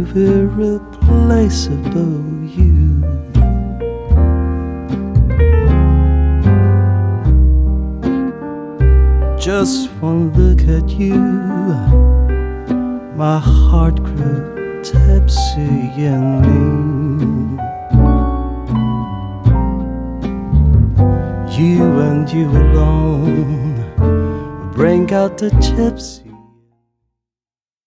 irreplaceable you. Just one look at you, my heart grew tipsy in me. You and you alone bring out the gypsy